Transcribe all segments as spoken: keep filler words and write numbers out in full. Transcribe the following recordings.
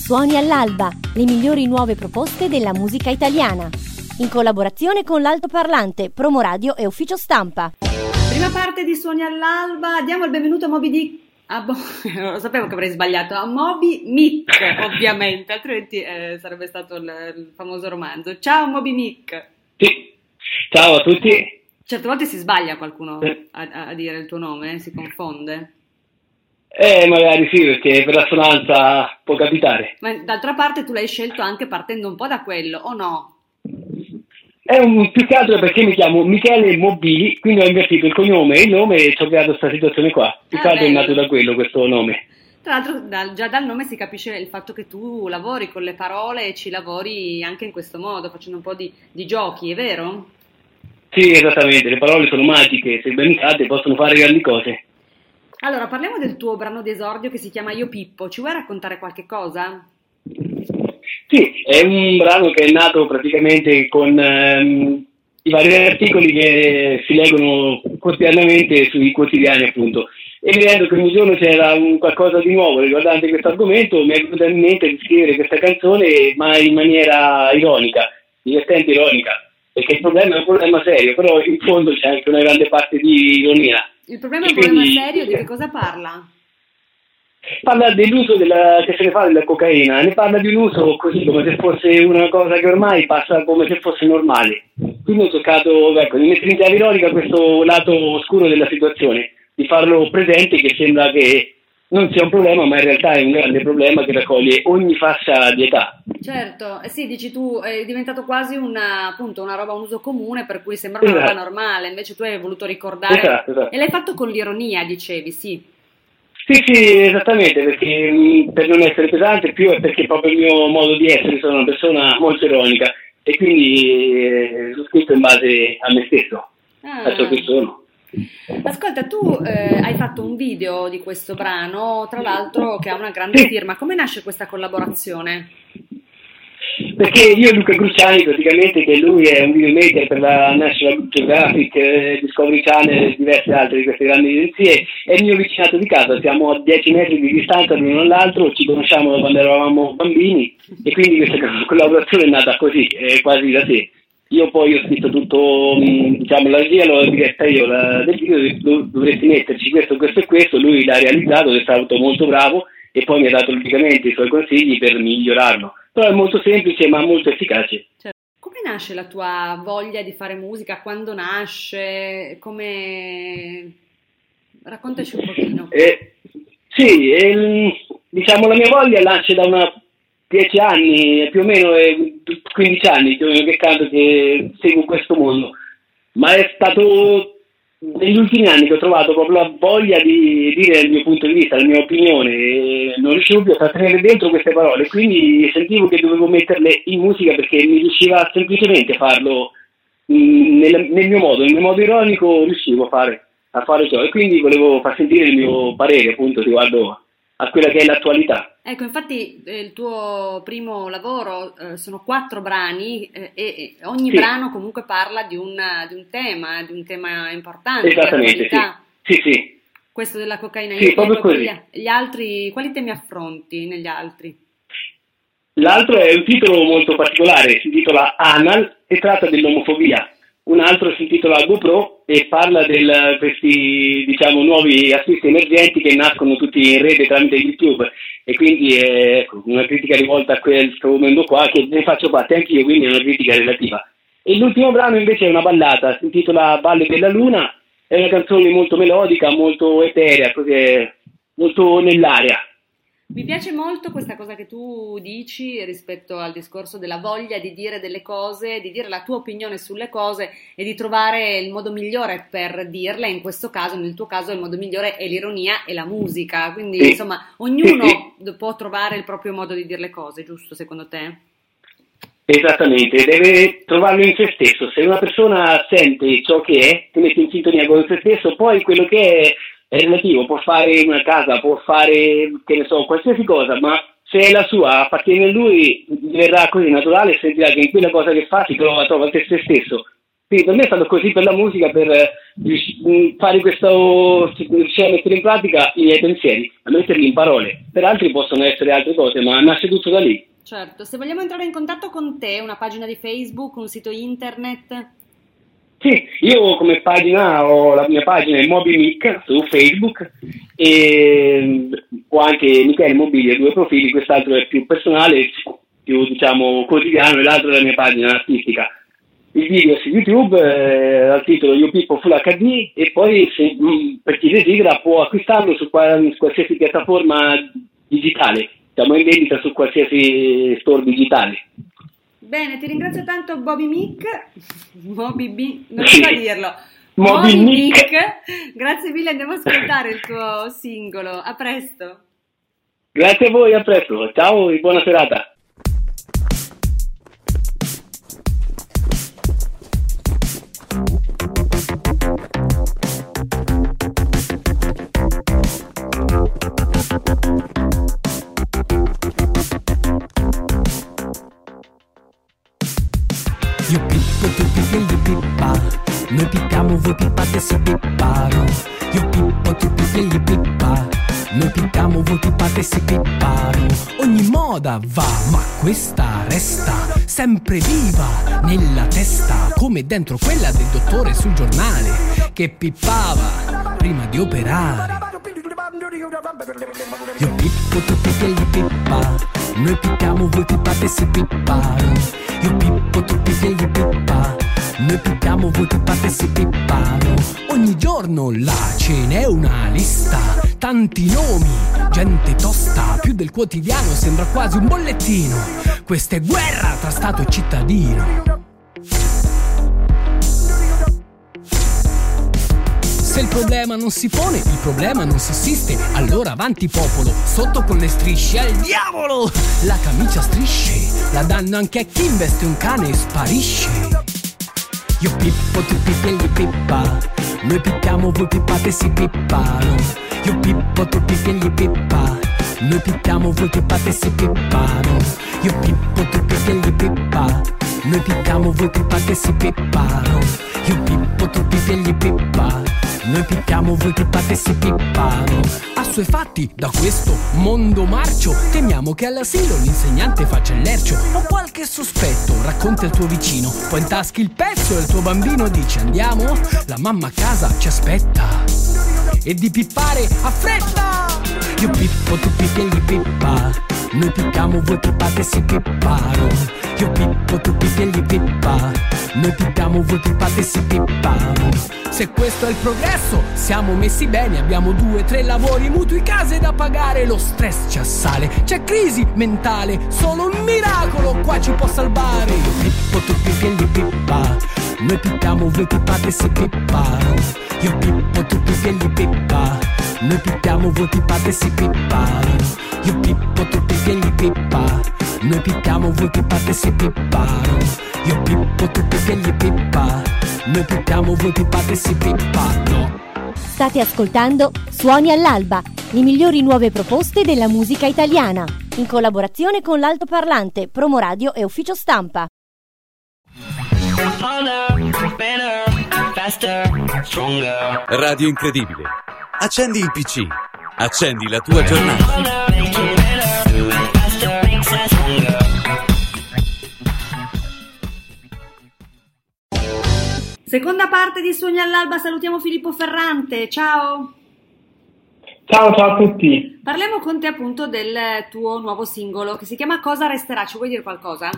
Suoni all'alba, le migliori nuove proposte della musica italiana. In collaborazione con l'Altoparlante, Promo Radio e Ufficio Stampa. Prima parte di Suoni all'alba, diamo il benvenuto a Moby Dick. Ah, boh, lo sapevo che avrei sbagliato, a Moby Mick, ovviamente, altrimenti eh, sarebbe stato il, il famoso romanzo. Ciao Moby Mick. Sì, ciao a tutti. Certe volte si sbaglia qualcuno a, a dire il tuo nome, si confonde. Eh, magari sì, perché per l'assonanza può capitare. Ma d'altra parte tu l'hai scelto anche partendo un po' da quello, o no? È un, più che altro perché mi chiamo Michele Mobili, quindi ho invertito il cognome e il nome e ci ho creato questa situazione qua. Più che altro è nato da quello questo nome. Tra l'altro da, già dal nome si capisce il fatto che tu lavori con le parole e ci lavori anche in questo modo, facendo un po' di, di giochi, è vero? Sì, esattamente, le parole sono magiche, se ben usate possono fare grandi cose. Allora, parliamo del tuo brano di esordio che si chiama Io Pippo, ci vuoi raccontare qualche cosa? Sì, è un brano che è nato praticamente con ehm, i vari articoli che si leggono quotidianamente sui quotidiani, appunto. E vedendo che ogni giorno c'era un qualcosa di nuovo riguardante questo argomento, mi è venuto in mente di scrivere questa canzone, ma in maniera ironica, divertente ironica, perché il problema è un problema serio, però in fondo c'è anche una grande parte di ironia. Il problema è un quindi, problema serio, di che cosa parla? Parla dell'uso della, che se ne fa della cocaina, ne parla di un uso così come se fosse una cosa che ormai passa come se fosse normale. Quindi ho cercato, ecco, di mettere in chiave ironica questo lato oscuro della situazione, di farlo presente, che sembra che non sia un problema, ma in realtà è un grande problema che raccoglie ogni fascia di età. Certo, eh sì, dici tu, è diventato quasi una, appunto, una roba a uso comune, per cui sembra una esatto. roba normale, invece tu hai voluto ricordare, esatto, esatto. E l'hai fatto con l'ironia, dicevi, sì. Sì, sì, esattamente, perché mh, per non essere pesante, più è perché proprio il mio modo di essere, sono una persona molto ironica, e quindi eh, l'ho scritto in base a me stesso, ah. a ciò che sono. Ascolta, tu eh, hai fatto un video di questo brano, tra l'altro che ha una grande firma. Come nasce questa collaborazione? Perché io e Luca Cruciani, praticamente, che lui è un videomaker per la National Geographic, eh, Discovery Channel e diverse altre di queste grandi agenzie, è il mio vicinato di casa, siamo a dieci metri di distanza l'uno dall'altro, ci conosciamo da quando eravamo bambini e quindi questa collaborazione è nata così, eh, quasi da sé. Io poi ho scritto tutto, diciamo, la regia l'ho diretta io la, del video, dovresti metterci questo, questo e questo, lui l'ha realizzato, è stato molto bravo e poi mi ha dato logicamente i suoi consigli per migliorarlo. Però è molto semplice ma molto efficace. Cioè, come nasce la tua voglia di fare musica? Quando nasce? Come... Raccontaci un pochino. Eh, sì, eh, diciamo la mia voglia nasce da una dieci anni, più o meno eh, quindici anni più o meno che canto, che seguo questo mondo, ma è stato negli ultimi anni che ho trovato proprio la voglia di dire il mio punto di vista, la mia opinione, e non riuscivo più a trattenere dentro queste parole, quindi sentivo che dovevo metterle in musica perché mi riusciva semplicemente a farlo mh, nel, nel mio modo, nel mio modo ironico riuscivo a fare, a fare ciò, e quindi volevo far sentire il mio parere appunto riguardo a quella che è l'attualità. Ecco, infatti eh, il tuo primo lavoro eh, sono quattro brani eh, e ogni sì. brano comunque parla di un, di un tema, di un tema importante. Esattamente, sì. sì, sì. Questo della cocaina. Sì, proprio così. Gli altri, quali temi affronti negli altri? L'altro è un titolo molto particolare, si intitola Anal e tratta dell'omofobia. Un altro si intitola GoPro e parla di questi, diciamo, nuovi artisti emergenti che nascono tutti in rete tramite YouTube, e quindi è una critica rivolta a questo mondo qua, che ne faccio parte anch'io, quindi è una critica relativa. E l'ultimo brano invece è una ballata, si intitola Valle della Luna, è una canzone molto melodica, molto eterea, così, molto nell'aria. Mi piace molto questa cosa che tu dici rispetto al discorso della voglia di dire delle cose, di dire la tua opinione sulle cose e di trovare il modo migliore per dirle. In questo caso, nel tuo caso, il modo migliore è l'ironia e la musica. Quindi, sì. insomma, ognuno sì. può trovare il proprio modo di dire le cose, giusto, secondo te? Esattamente, deve trovarlo in se stesso. Se una persona sente ciò che è, si mette in sintonia con se stesso, poi quello che è è relativo, può fare una casa, può fare, che ne so, qualsiasi cosa, ma se è la sua, appartiene a lui, verrà così naturale e sentirà che in quella cosa che fa si trova, trova se stesso. Quindi per me è stato così per la musica, per eh, fare questo, riuscire a mettere in pratica i miei pensieri, a metterli in parole. Per altri possono essere altre cose, ma nasce tutto da lì. Certo, se vogliamo entrare in contatto con te, una pagina di Facebook, un sito internet? Sì, io come pagina ho la mia pagina è Moby Mick su Facebook e ho anche Michele Mobili, due profili, quest'altro è più personale, più diciamo quotidiano, e l'altro è la mia pagina artistica. Il video su YouTube eh, dal titolo You People Full acca di, e poi se, mh, per chi desidera può acquistarlo su, qual- su qualsiasi piattaforma digitale, siamo in vendita su qualsiasi store digitale. Bene, ti ringrazio tanto Bobby Mick, Moby B, non so a dirlo, Moby Moby Mick. Mick, grazie mille, andiamo a ascoltare il tuo singolo, a presto. Grazie a voi, a presto, ciao e buona serata. Io pippo, tu pippi, gli pippa. Noi pippiamo, voi pippate, si pippano. Io pippo, tu pippi, gli pippa. Noi pippiamo, voi pippate, si pippano. Ogni moda va, ma questa resta sempre viva nella testa, come dentro quella del dottore sul giornale che pippava prima di operare. Io pippo, tu pippi, gli pippa. Noi pippiamo, voi pippate, si pippano. Io pippo, tu pippi, gli pippa. Noi pippiamo, voi pippate, si pippano. Ogni giorno là ce n'è una lista, tanti nomi, gente tosta, più del quotidiano, sembra quasi un bollettino. Questa è guerra tra Stato e cittadino. Se il problema non si pone, il problema non sussiste. Allora avanti popolo, sotto con le strisce al diavolo. La camicia strisce, la danno anche a chi investe un cane e sparisce. Io pippo, tu pippi e gli pippa. Noi pippiamo, voi pippate, si pippano. Io pippo, tu pippi e gli pippa. Noi pippiamo, voi pippate, si pippano. Io pippo, tu pippi e gli pippa. Noi pippiamo, voi pippate, si pippano. Io pippo, tu pippi e gli pippa. Noi pippiamo, voi pippate, si pippano. Assuefatti da questo mondo marcio, temiamo che all'asilo l'insegnante faccia il lercio. Ho qualche sospetto, racconta il tuo vicino, poi intaschi il pezzo e il tuo bambino dice andiamo? La mamma a casa ci aspetta. E di pippare a fretta. Io pippo, tu pippi e gli pippa. Noi pippiamo, voi pippate, si pippano. Io pippo, tu pippi e gli pippa. Noi pippiamo, voi pippate, si pippano. Se questo è il progresso, siamo messi bene. Abbiamo due, tre lavori, mutui, case da pagare. Lo stress ci assale, c'è crisi mentale. Solo un miracolo qua ci può salvare. Io pippo, tu pippi e gli pippa. Noi pippiamo, voi pippate, si pippano. Io pippo, tu pippi e gli pippa. Noi pippiamo, voi pippate, si pippano. Io pippo, tu pippi e gli pippa. Noi pippiamo, voi pippate, si pippano. Io pippo, tu pippi e gli pippa. Noi pippiamo, voi pippate, si pippano. State ascoltando Suoni all'alba, le migliori nuove proposte della musica italiana, in collaborazione con l'Altoparlante, Promoradio e Ufficio Stampa. Radio Incredibile. Accendi il P C. Accendi la tua giornata. Seconda parte di Suoni all'alba, salutiamo Filippo Ferrante, ciao! Ciao, ciao a tutti! Parliamo con te appunto del tuo nuovo singolo che si chiama Cosa resterà, ci vuoi dire qualcosa?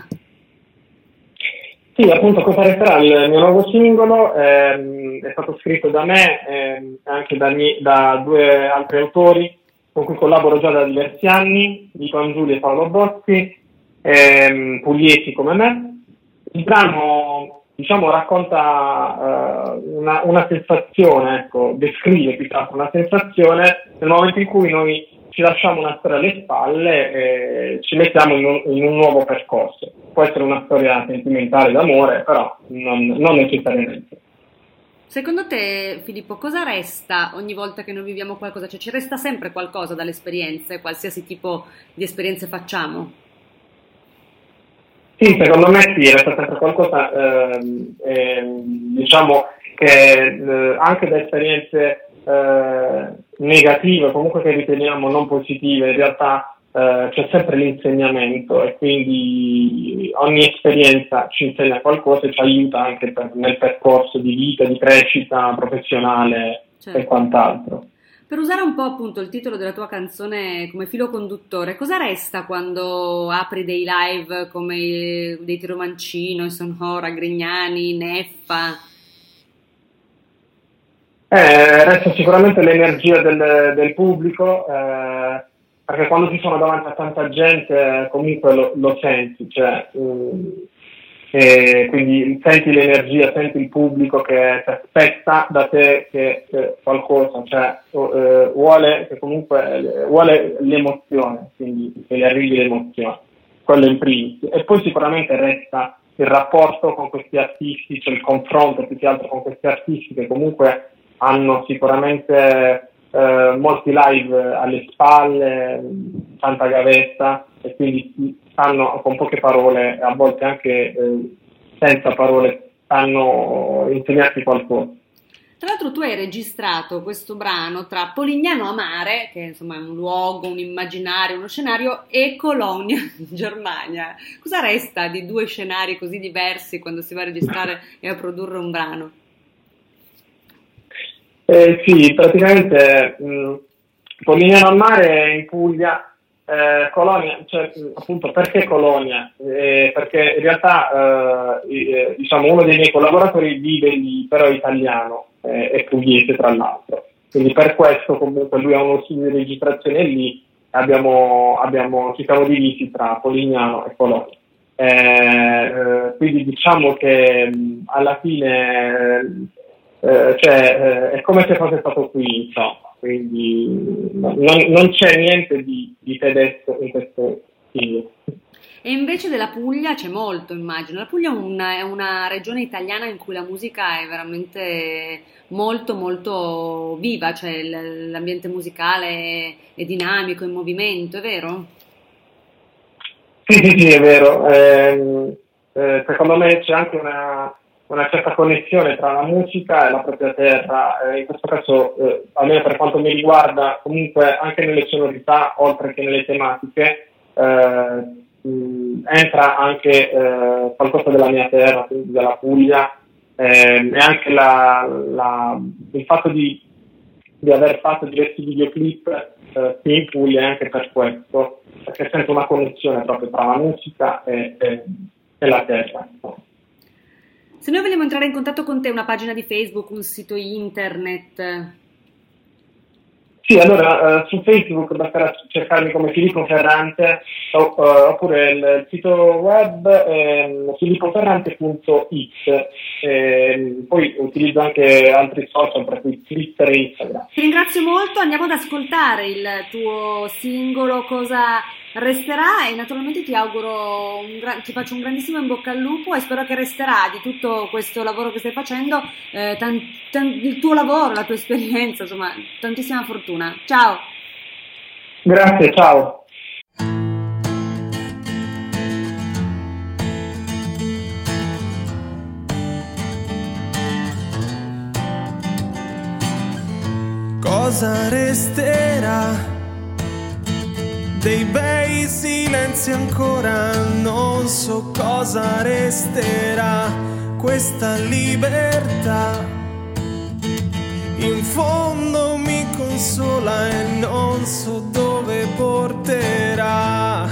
Sì, appunto Cosa resterà, il mio nuovo singolo ehm, è stato scritto da me e ehm, anche da, da due altri autori con cui collaboro già da diversi anni, Nico Angiuli e Paolo Bossi, ehm, pugliesi come me. Il brano diciamo racconta uh, una, una sensazione, ecco, descrive più che altro una sensazione nel momento in cui noi ci lasciamo una storia alle spalle e ci mettiamo in un, in un nuovo percorso. Può essere una storia sentimentale d'amore, però non, non necessariamente. Secondo te, Filippo, cosa resta ogni volta che noi viviamo qualcosa? Cioè ci resta sempre qualcosa dalle esperienze, qualsiasi tipo di esperienze facciamo? Sì, secondo me sì, resta sempre qualcosa, ehm, ehm, diciamo che eh, anche da esperienze eh, negative, comunque che riteniamo non positive, in realtà eh, c'è sempre l'insegnamento, e quindi ogni esperienza ci insegna qualcosa e ci aiuta anche per, nel percorso di vita, di crescita professionale, certo, e quant'altro. Per usare un po' appunto il titolo della tua canzone come filo conduttore, cosa resta quando apri dei live come dei Tiro Mancino, Sonora, Grignani, Neffa? Eh, resta sicuramente l'energia del, del pubblico, eh, perché quando ci sono davanti a tanta gente comunque lo, lo senti, cioè, um, e quindi senti l'energia, senti il pubblico che ti aspetta da te che, che qualcosa, cioè eh, vuole che comunque vuole l'emozione, quindi che gli arrivi l'emozione, quello in primis. E poi sicuramente resta il rapporto con questi artisti, cioè il confronto più che altro con questi artisti che comunque hanno sicuramente eh, molti live alle spalle, tanta gavetta, e quindi sanno con poche parole, a volte anche eh, senza parole, sanno insegnarti qualcosa. Tra l'altro tu hai registrato questo brano tra Polignano a Mare, che insomma è un luogo, un immaginario, uno scenario, e Colonia, in Germania. Cosa resta di due scenari così diversi quando si va a registrare e a produrre un brano? Eh, sì, praticamente mh, Polignano a Mare in Puglia, eh, Colonia, cioè appunto perché Colonia? Eh, perché in realtà eh, diciamo uno dei miei collaboratori vive lì, però è italiano, eh, è pugliese tra l'altro, quindi per questo comunque lui ha uno studio di registrazione lì, abbiamo, abbiamo, ci siamo divisi tra Polignano e Colonia. Eh, eh, quindi diciamo che mh, alla fine eh, cioè, eh, è come se fosse stato qui, insomma. Quindi non, non c'è niente di, di tedesco in questo film. E invece della Puglia c'è molto, immagino. La Puglia è una, è una regione italiana in cui la musica è veramente molto molto viva, cioè l'ambiente musicale è, è dinamico, è in movimento, è vero? Sì, sì, sì, è vero. Eh, eh, secondo me c'è anche una... una certa connessione tra la musica e la propria terra, eh, in questo caso, eh, almeno per quanto mi riguarda, comunque anche nelle sonorità, oltre che nelle tematiche, eh, mh, entra anche eh, qualcosa della mia terra, quindi della Puglia, eh, e anche la, la, il fatto di, di aver fatto diversi videoclip eh, qui in Puglia è anche per questo, perché sento una connessione proprio tra la musica e, e, e la terra. Se noi vogliamo entrare in contatto con te, una pagina di Facebook, un sito internet? Sì, allora uh, su Facebook basterà cercarmi come Filippo Ferrante, o, uh, oppure il, il sito web è filippo ferrante punto it. E poi utilizzo anche altri social, tra cui Twitter e Instagram. Ti ringrazio molto, andiamo ad ascoltare il tuo singolo Cosa resterà, e naturalmente ti auguro un gra- ti faccio un grandissimo in bocca al lupo, e spero che resterà di tutto questo lavoro che stai facendo eh, tan- tan- il tuo lavoro, la tua esperienza, insomma tantissima fortuna. Ciao. Grazie, ciao. Cosa resterà dei bei silenzi ancora? Non so cosa resterà, questa libertà in fondo mi consola e non so dove porterà.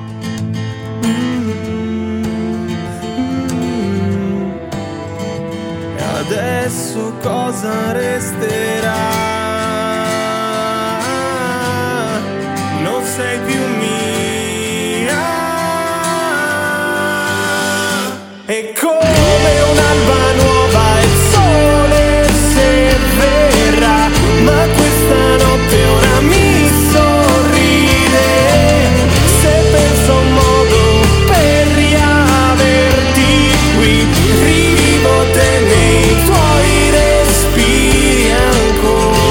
Mm-hmm. E adesso cosa resterà? Non sei più mia, è come un'alba nuova, il sole se verrà, ma questa notte ora mi sorride, se penso a un modo per riaverti qui, rivivo te nei tuoi respiri ancora.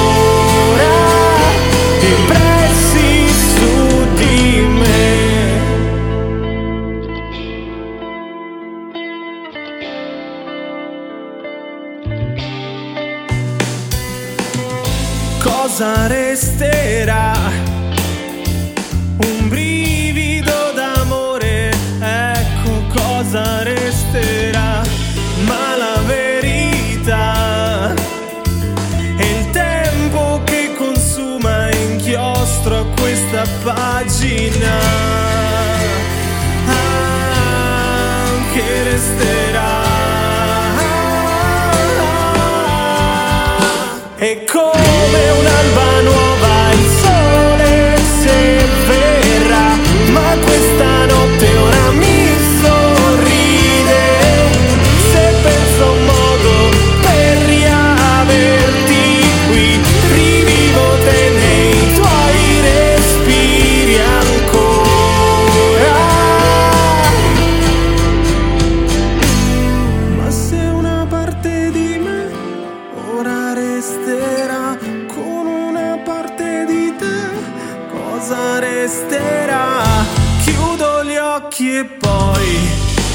resterà un brivido d'amore, ecco cosa resterà, ma la verità è il tempo che consuma inchiostro a questa pagina, anche resterà. È come un'alba nuova, il sole se verrà, ma questa notte ora mi sorride, se penso a un modo per riaverti qui, rivivo te nei tuoi respiri ancora, ma se una parte di me ora resterà, con una parte di te cosa resterà? Chiudo gli occhi e poi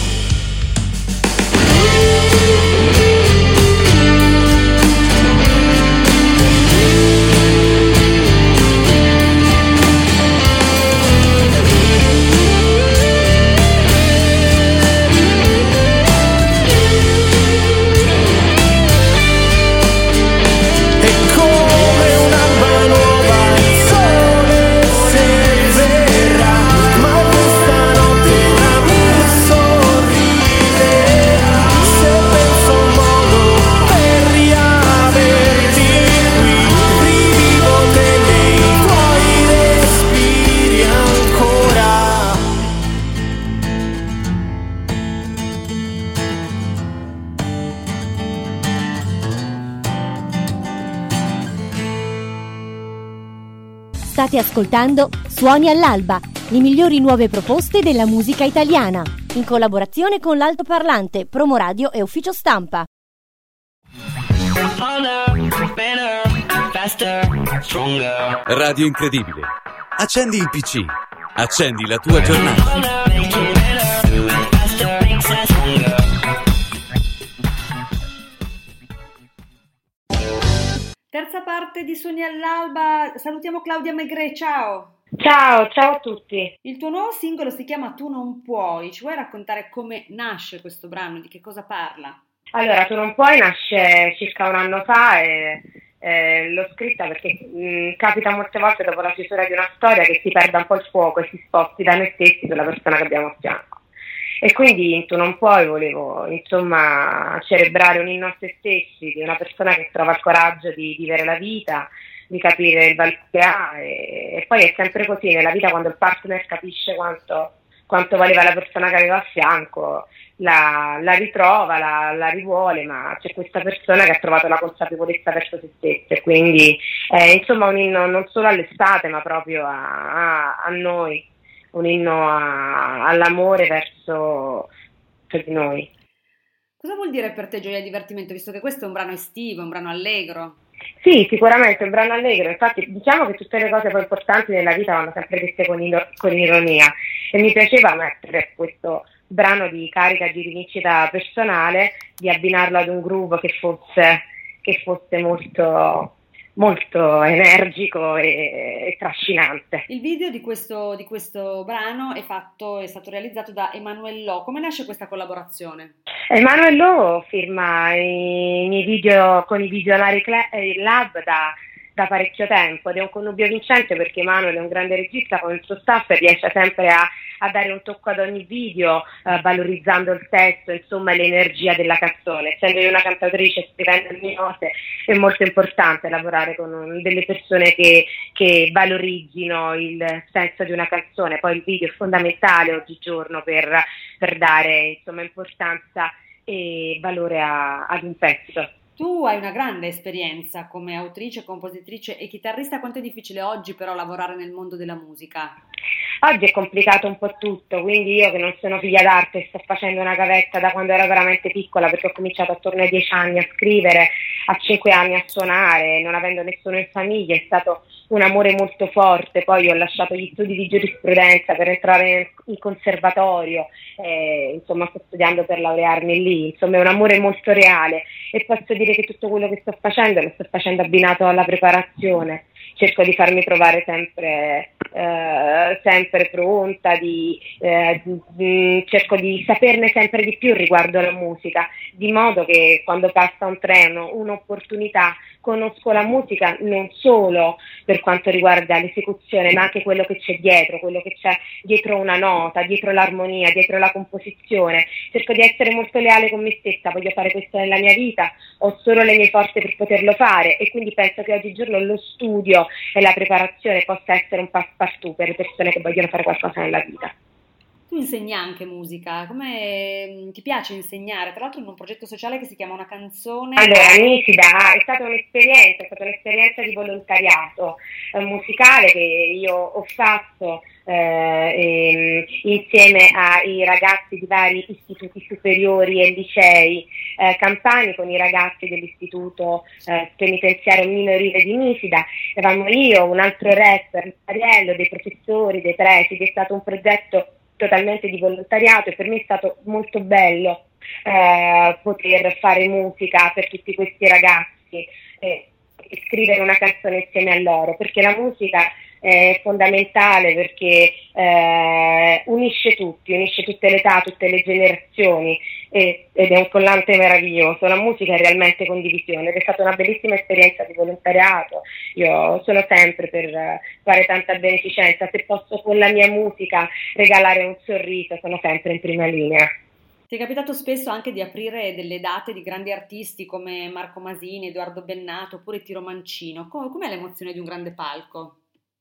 State ascoltando Suoni all'alba, le migliori nuove proposte della musica italiana, in collaborazione con l'Altoparlante, Promo Radio e Ufficio Stampa. Radio Incredibile. Accendi il P C. Accendi la tua giornata. Terza parte di Suoni all'alba, salutiamo Claudia Maigret, ciao! Ciao, ciao a tutti! Il tuo nuovo singolo si chiama Tu non puoi, ci vuoi raccontare come nasce questo brano, di che cosa parla? Allora, Tu non puoi nasce circa un anno fa e eh, l'ho scritta perché mh, capita molte volte dopo la chiusura di una storia che si perda un po' il fuoco e si sposti da noi stessi sulla persona che abbiamo a fianco. E quindi in Tu non puoi volevo insomma celebrare un inno a se stessi di una persona che trova il coraggio di vivere la vita, di capire il valore che ha e, e poi è sempre così nella vita, quando il partner capisce quanto, quanto valeva la persona che aveva a fianco, la, la ritrova, la, la rivuole, ma c'è questa persona che ha trovato la consapevolezza verso se stessa e quindi è insomma un inno non solo all'estate ma proprio a, a, a noi. Un inno a, all'amore verso di noi. Cosa vuol dire per te gioia e divertimento, visto che questo è un brano estivo, un brano allegro? Sì, sicuramente è un brano allegro, infatti diciamo che tutte le cose poi importanti nella vita vanno sempre dette con, ilo- con ironia e mi piaceva mettere questo brano di carica di rivincita personale, di abbinarlo ad un groove che fosse, che fosse molto... molto energico e, e trascinante. Il video di questo, di questo brano è fatto, è stato realizzato da Emanuel Lo. Come nasce questa collaborazione? Emanuel Lo firma i miei video con i Visionari Lab da, da parecchio tempo ed è un connubio vincente perché Emanuel è un grande regista con il suo staff e riesce sempre a, a dare un tocco ad ogni video, eh, valorizzando il testo, insomma l'energia della canzone. Essendo io una cantautrice, scrivendo le mie cose, è molto importante lavorare con delle persone che, che valorizzino il senso di una canzone. Poi il video è fondamentale oggigiorno per, per dare insomma importanza e valore a, ad un pezzo. Tu hai una grande esperienza come autrice, compositrice e chitarrista. Quanto è difficile oggi però lavorare nel mondo della musica? Oggi è complicato un po' tutto, quindi io che non sono figlia d'arte e sto facendo una gavetta da quando ero veramente piccola, perché ho cominciato attorno ai dieci anni a scrivere, a cinque anni a suonare, non avendo nessuno in famiglia, è stato un amore molto forte. Poi ho lasciato gli studi di giurisprudenza per entrare in conservatorio, eh, insomma sto studiando per laurearmi lì, insomma è un amore molto reale e posso dire che tutto quello che sto facendo lo sto facendo abbinato alla preparazione cerco di farmi trovare sempre, eh, sempre pronta, di, eh, di, cerco di saperne sempre di più riguardo alla musica, di modo che quando passa un treno, un'opportunità, conosco la musica non solo per quanto riguarda l'esecuzione, ma anche quello che c'è dietro, quello che c'è dietro una nota, dietro l'armonia, dietro la composizione. Cerco di essere molto leale con me stessa, voglio fare questo nella mia vita, ho solo le mie forze per poterlo fare, e quindi penso che oggigiorno lo studio e la preparazione possa essere un passepartout per le persone che vogliono fare qualcosa nella vita. Tu insegni anche musica, come ti piace insegnare? Tra l'altro in un progetto sociale che si chiama Una canzone. Allora, Nisida, è stata un'esperienza, è stata un'esperienza di volontariato eh, musicale che io ho fatto eh, insieme ai ragazzi di vari istituti superiori e licei eh, campani, con i ragazzi dell'istituto eh, penitenziario minorile di Nisida. Eravamo io, un altro rapper, Ariello, dei professori, dei presidi. È stato un progetto totalmente di volontariato e per me è stato molto bello eh, poter fare musica per tutti questi ragazzi e scrivere una canzone insieme a loro, perché la musica è fondamentale, perché eh, unisce tutti, unisce tutte le età, tutte le generazioni e, ed è un collante meraviglioso. La musica è realmente condivisione ed è stata una bellissima esperienza di volontariato. Io sono sempre per fare tanta beneficenza, se posso con la mia musica regalare un sorriso sono sempre in prima linea. Ti è capitato spesso anche di aprire delle date di grandi artisti come Marco Masini, Edoardo Bennato oppure Tiro Mancino? Com'è l'emozione di un grande palco?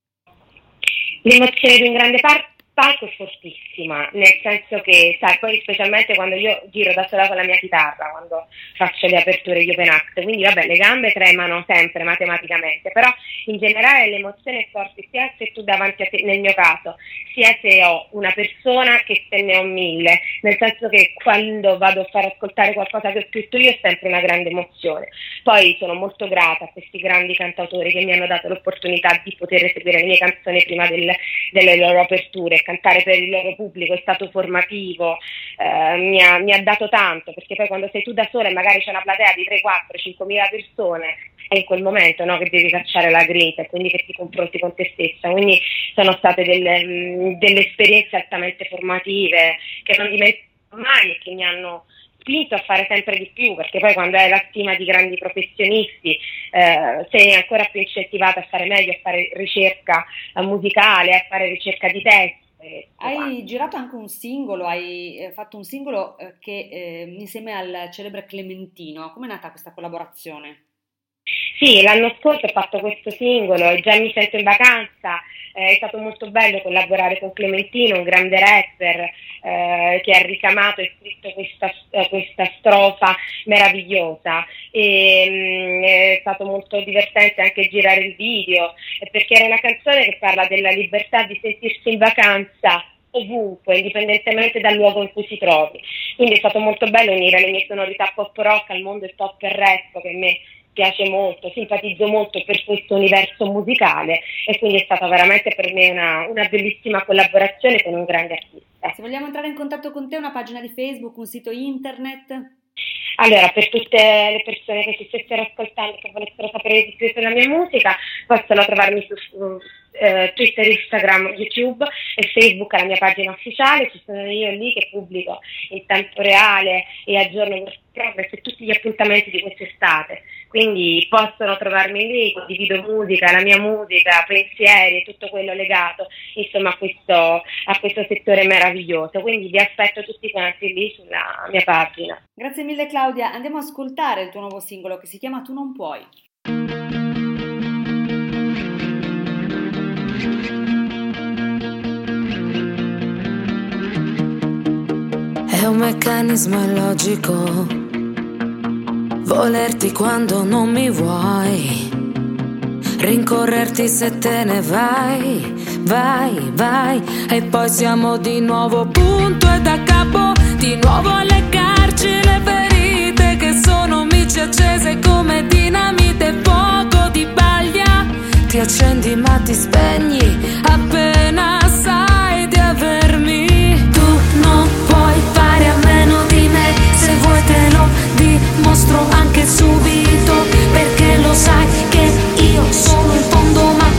L'emozione di un grande par- palco è fortissima, nel senso che, sai, poi specialmente quando io giro da sola con la mia chitarra, quando faccio le aperture di open act, quindi vabbè, le gambe tremano sempre matematicamente, però in generale l'emozione è forte sia se tu davanti a te, nel mio caso, sia se ho una persona che se ne ho mille, nel senso che quando vado a far ascoltare qualcosa che ho scritto io è sempre una grande emozione. Poi sono molto grata a questi grandi cantautori che mi hanno dato l'opportunità di poter eseguire le mie canzoni prima del, delle loro aperture. Cantare per il loro pubblico è stato formativo, eh, mi, ha, mi ha dato tanto, perché poi quando sei tu da sola e magari c'è una platea di tre, quattro, cinquemila persone, è in quel momento, no, che devi cacciare la grinta e quindi che ti confronti con te stessa. Quindi sono state delle, delle esperienze altamente formative che non dimentico mai e che mi hanno spinto a fare sempre di più, perché poi quando hai la stima di grandi professionisti eh, sei ancora più incentivata a fare meglio, a fare ricerca musicale, a fare ricerca di testi. Hai girato anche un singolo, hai eh, fatto un singolo eh, che eh, insieme al celebre Clementino. Come è nata questa collaborazione? Sì, l'anno scorso ho fatto questo singolo e già mi sento in vacanza. Eh, è stato molto bello collaborare con Clementino, un grande rapper eh, che ha ricamato e scritto questa, eh, questa strofa meravigliosa. E, mh, è stato molto divertente anche girare il video, perché era una canzone che parla della libertà di sentirsi in vacanza ovunque, indipendentemente dal luogo in cui si trovi. Quindi è stato molto bello unire le mie sonorità pop rock al mondo pop e rap, che a me piace molto, simpatizzo molto per questo universo musicale, e quindi è stata veramente per me una, una bellissima collaborazione con un grande artista. Se vogliamo entrare in contatto con te, una pagina di Facebook, un sito internet? Allora, per tutte le persone che ci stessero ascoltando, che volessero sapere di più sulla mia musica, possono trovarmi su eh, Twitter, Instagram, YouTube e Facebook, la mia pagina ufficiale. Ci sono io lì che pubblico in tempo reale e aggiorno per progress e tutti gli appuntamenti di quest'estate, quindi possono trovarmi lì, condivido musica, la mia musica, pensieri e tutto quello legato insomma a questo, a questo settore meraviglioso, quindi vi aspetto tutti quanti lì sulla mia pagina. Grazie mille Claudia, andiamo a ascoltare il tuo nuovo singolo che si chiama Tu non puoi. È un meccanismo illogico volerti quando non mi vuoi, rincorrerti se te ne vai, vai, vai, e poi siamo di nuovo punto e da capo, di nuovo a leccarci le ferite che sono mici accese come dinamite, fuoco di paglia, ti accendi ma ti spegni appena sai di avermi. Tu non puoi fare a meno di me, se vuoi te lo dimostro anche subito, perché lo sai che io sono in fondo ma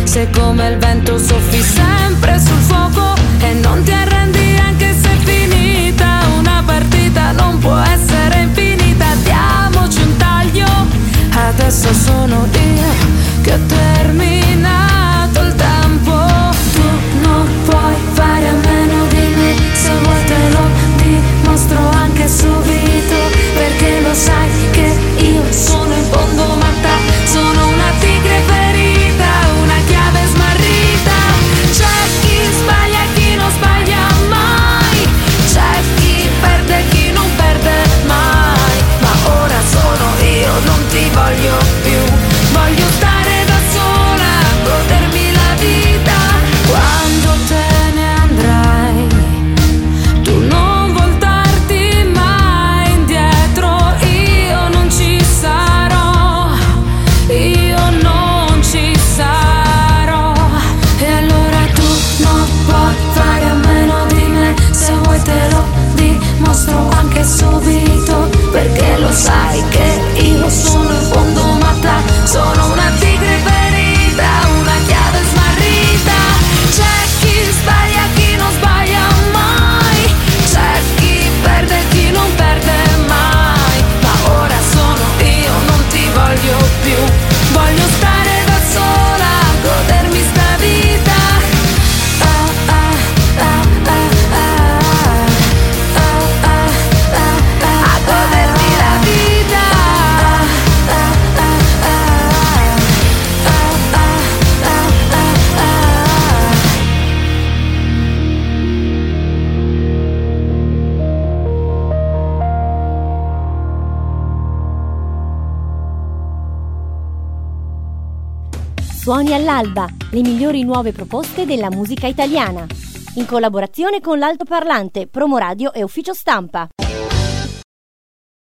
Se come il vento soffi sempre sul fuoco e non ti arrendi anche se è finita una partita, non può essere infinita. Diamoci un taglio, adesso sono io che ho terminato il tempo. Tu non puoi fare a meno di me, se vuoi te lo dimostro anche subito, perché lo sai che io sono in fondo matta, sono una tigre ferita, una chiave smarrita. C'è chi sbaglia e chi non sbaglia mai, c'è chi perde e chi non perde mai, ma ora sono io, non ti voglio più, voglio stare da sola, godermi la vita. Quando te ne andrai, tu non voltarti mai indietro, io non ci sarò, io non ci sarò. E allora tu non puoi fare a meno di me, se vuoi te lo dimostro anche subito, perché lo sai che io sono in fondo matta, sono una tigre ferita, una chiave smarrita. C'è chi sbaglia, chi non sbaglia mai, c'è chi perde e chi non perde mai, ma ora sono io, non ti voglio più, voglio stare da sola, godermi sta vita. Ah, ah, ah, ah, ah, ah, ah, ah, ah, a godermi la vita. Ah, ah, ah, ah, ah, ah, ah, ah, ah. Suoni all'alba, le migliori nuove proposte della musica italiana. In collaborazione con l'Altoparlante, Promoradio e Ufficio Stampa.